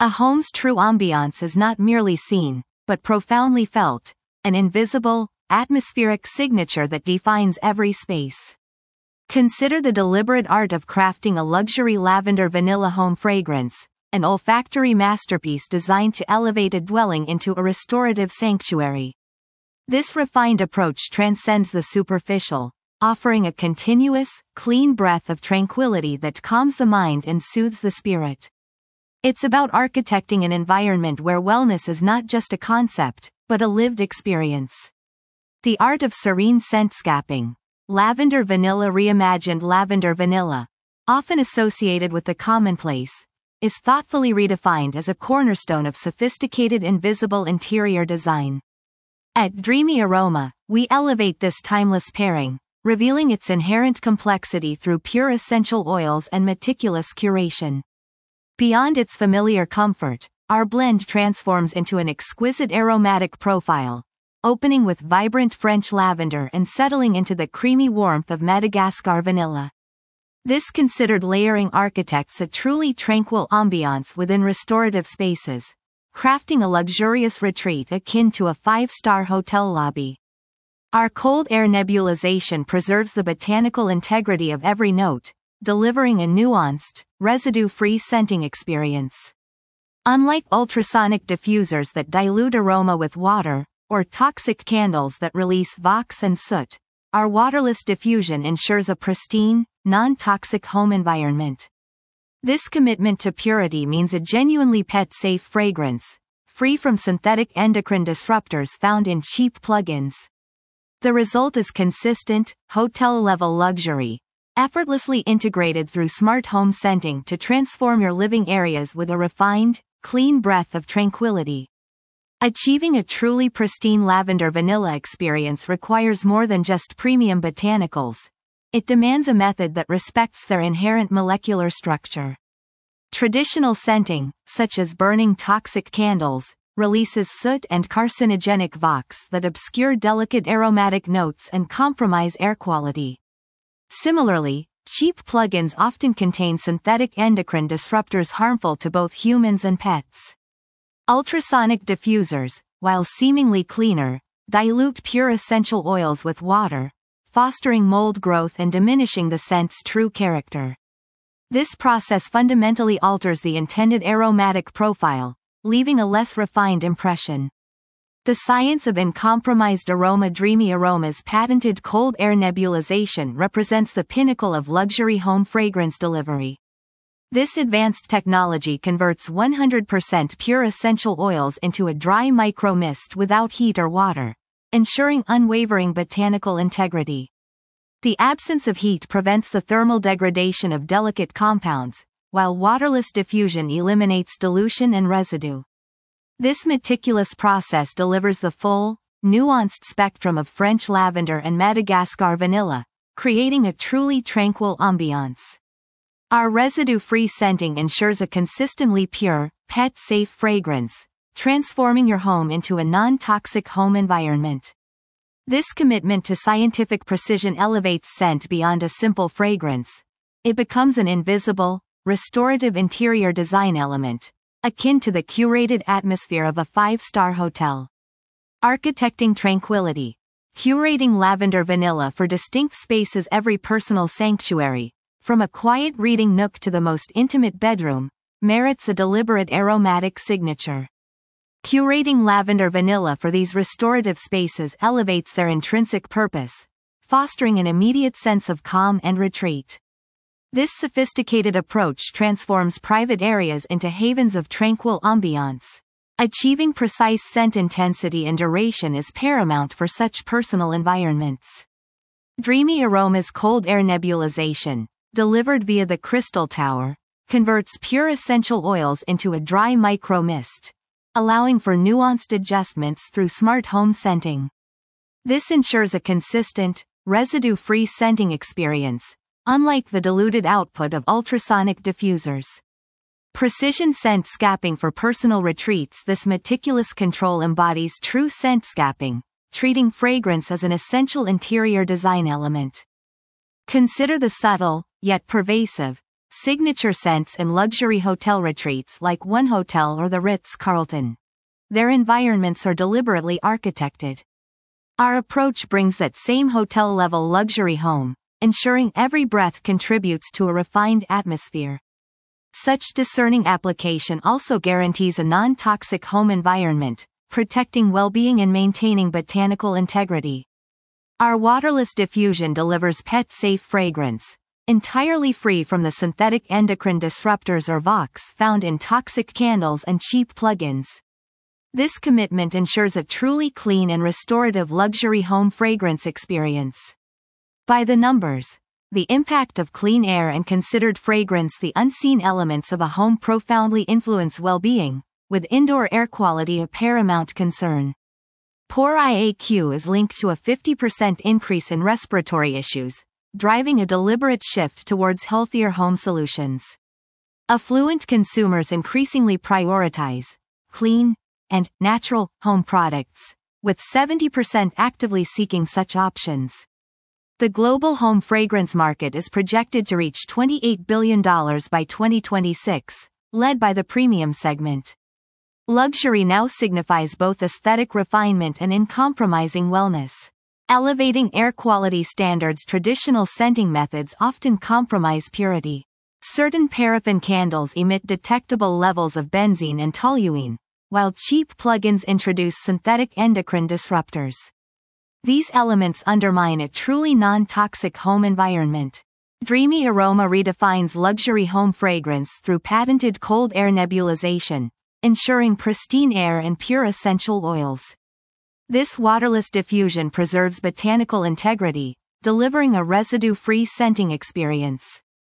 A home's true ambiance is not merely seen, but profoundly felt, an invisible, atmospheric signature that defines every space. Consider the deliberate art of crafting a luxury lavender vanilla home fragrance, an olfactory masterpiece designed to elevate a dwelling into a restorative sanctuary. This refined approach transcends the superficial, offering a continuous, clean breath of tranquility that calms the mind and soothes the spirit. It's about architecting an environment where wellness is not just a concept, but a lived experience. The art of serene scentscaping. Lavender vanilla reimagined. Lavender vanilla, often associated with the commonplace, is thoughtfully redefined as a cornerstone of sophisticated invisible interior design. At Dreamy Aroma, we elevate this timeless pairing, revealing its inherent complexity through pure essential oils and meticulous curation. Beyond its familiar comfort, our blend transforms into an exquisite aromatic profile, opening with vibrant French lavender and settling into the creamy warmth of Madagascar vanilla. This considered layering architects a truly tranquil ambiance within restorative spaces, crafting a luxurious retreat akin to a five-star hotel lobby. Our cold air nebulization preserves the botanical integrity of every note, delivering a nuanced, residue-free scenting experience. Unlike ultrasonic diffusers that dilute aroma with water, or toxic candles that release VOCs and soot, our waterless diffusion ensures a pristine, non-toxic home environment. This commitment to purity means a genuinely pet-safe fragrance, free from synthetic endocrine disruptors found in cheap plugins. The result is consistent, hotel-level luxury, effortlessly integrated through smart home scenting to transform your living areas with a refined, clean breath of tranquility. Achieving a truly pristine lavender vanilla experience requires more than just premium botanicals. It demands a method that respects their inherent molecular structure. Traditional scenting, such as burning toxic candles, releases soot and carcinogenic VOCs that obscure delicate aromatic notes and compromise air quality. Similarly, cheap plugins often contain synthetic endocrine disruptors harmful to both humans and pets. Ultrasonic diffusers, while seemingly cleaner, dilute pure essential oils with water, fostering mold growth and diminishing the scent's true character. This process fundamentally alters the intended aromatic profile, leaving a less refined impression. The science of uncompromised aroma. Dreamy Aroma's patented cold air nebulization represents the pinnacle of luxury home fragrance delivery. This advanced technology converts 100% pure essential oils into a dry micro-mist without heat or water, ensuring unwavering botanical integrity. The absence of heat prevents the thermal degradation of delicate compounds, while waterless diffusion eliminates dilution and residue. This meticulous process delivers the full, nuanced spectrum of French lavender and Madagascar vanilla, creating a truly tranquil ambiance. Our residue-free scenting ensures a consistently pure, pet-safe fragrance, transforming your home into a non-toxic home environment. This commitment to scientific precision elevates scent beyond a simple fragrance. It becomes an invisible, restorative interior design element, akin to the curated atmosphere of a five-star hotel. Architecting tranquility. Curating lavender vanilla for distinct spaces. Every personal sanctuary, from a quiet reading nook to the most intimate bedroom, merits a deliberate aromatic signature. Curating lavender vanilla for these restorative spaces elevates their intrinsic purpose, fostering an immediate sense of calm and retreat. This sophisticated approach transforms private areas into havens of tranquil ambiance. Achieving precise scent intensity and duration is paramount for such personal environments. Dreamy Aroma's cold air nebulization, delivered via the crystal tower, converts pure essential oils into a dry micro-mist, allowing for nuanced adjustments through smart home scenting. This ensures a consistent, residue-free scenting experience, unlike the diluted output of ultrasonic diffusers. Precision scent scapping for personal retreats. This meticulous control embodies true scent scapping, treating fragrance as an essential interior design element. Consider the subtle, yet pervasive, signature scents in luxury hotel retreats like 1Hotel or the Ritz-Carlton. Their environments are deliberately architected. Our approach brings that same hotel-level luxury home, ensuring every breath contributes to a refined atmosphere. Such discerning application also guarantees a non-toxic home environment, protecting well-being and maintaining botanical integrity. Our waterless diffusion delivers pet-safe fragrance, entirely free from the synthetic endocrine disruptors or VOCs found in toxic candles and cheap plugins. This commitment ensures a truly clean and restorative luxury home fragrance experience. By the numbers, the impact of clean air and considered fragrance, the unseen elements of a home profoundly influence well-being, with indoor air quality a paramount concern. Poor IAQ is linked to a 50% increase in respiratory issues, driving a deliberate shift towards healthier home solutions. Affluent consumers increasingly prioritize clean and natural home products, with 70% actively seeking such options. The global home fragrance market is projected to reach $28 billion by 2026, led by the premium segment. Luxury now signifies both aesthetic refinement and uncompromising wellness. Elevating air quality standards, traditional scenting methods often compromise purity. Certain paraffin candles emit detectable levels of benzene and toluene, while cheap plugins introduce synthetic endocrine disruptors. These elements undermine a truly non-toxic home environment. Dreamy Aroma redefines luxury home fragrance through patented cold air nebulization, ensuring pristine air and pure essential oils. This waterless diffusion preserves botanical integrity, delivering a residue-free scenting experience.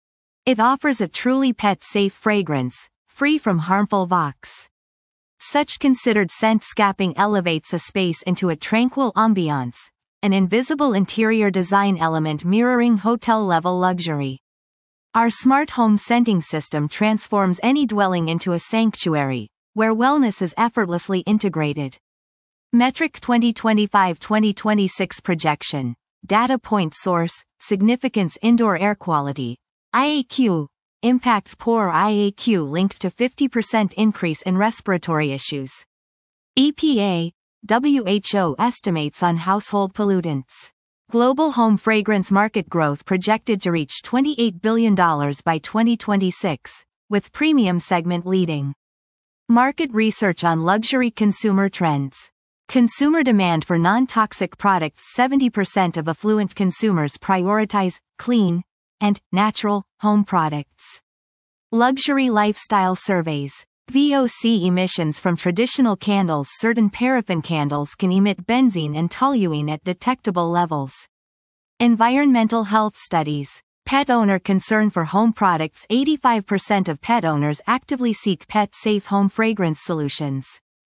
It offers a truly pet-safe fragrance, free from harmful VOCs. Such considered scent scapping elevates a space into a tranquil ambiance, an invisible interior design element mirroring hotel-level luxury. Our smart home scenting system transforms any dwelling into a sanctuary, where wellness is effortlessly integrated. Metric 2025-2026 projection. Data point source, significance indoor air quality. IAQ. Impact poor IAQ linked to 50% increase in respiratory issues. EPA, WHO estimates on household pollutants. Global home fragrance market growth projected to reach $28 billion by 2026, with premium segment leading. Market research on luxury consumer trends. Consumer demand for non-toxic products. 70% of affluent consumers prioritize clean and natural home products. Luxury lifestyle surveys. VOC emissions from traditional candles. Certain paraffin candles can emit benzene and toluene at detectable levels. Environmental health studies. Pet owner concern for home products. 85% of pet owners actively seek pet-safe home fragrance solutions.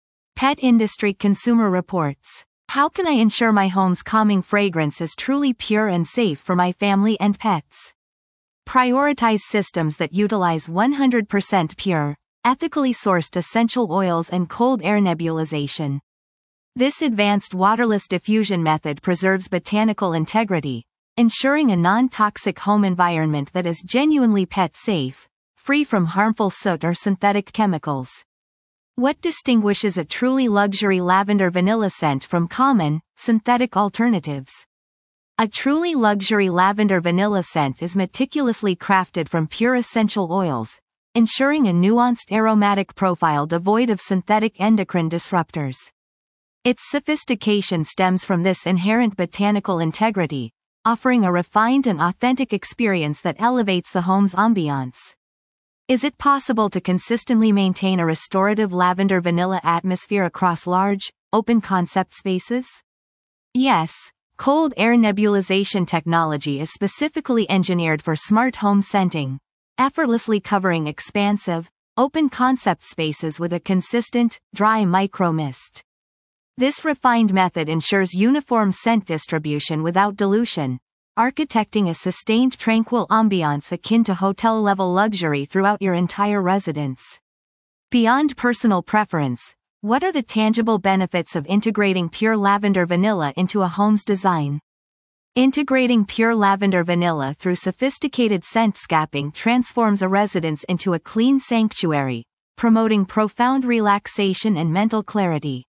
Pet industry consumer reports. How can I ensure my home's calming fragrance is truly pure and safe for my family and pets? Prioritize systems that utilize 100% pure, ethically sourced essential oils and cold air nebulization. This advanced waterless diffusion method preserves botanical integrity, ensuring a non-toxic home environment that is genuinely pet-safe, free from harmful soot or synthetic chemicals. What distinguishes a truly luxury lavender vanilla scent from common, synthetic alternatives? A truly luxury lavender vanilla scent is meticulously crafted from pure essential oils, ensuring a nuanced aromatic profile devoid of synthetic endocrine disruptors. Its sophistication stems from this inherent botanical integrity, offering a refined and authentic experience that elevates the home's ambiance. Is it possible to consistently maintain a restorative lavender vanilla atmosphere across large, open concept spaces? Yes. Cold air nebulization technology is specifically engineered for smart home scenting, effortlessly covering expansive, open concept spaces with a consistent, dry micro mist. This refined method ensures uniform scent distribution without dilution, architecting a sustained tranquil ambiance akin to hotel-level luxury throughout your entire residence. Beyond personal preference, what are the tangible benefits of integrating pure lavender vanilla into a home's design? Integrating pure lavender vanilla through sophisticated scent scapping transforms a residence into a clean sanctuary, promoting profound relaxation and mental clarity.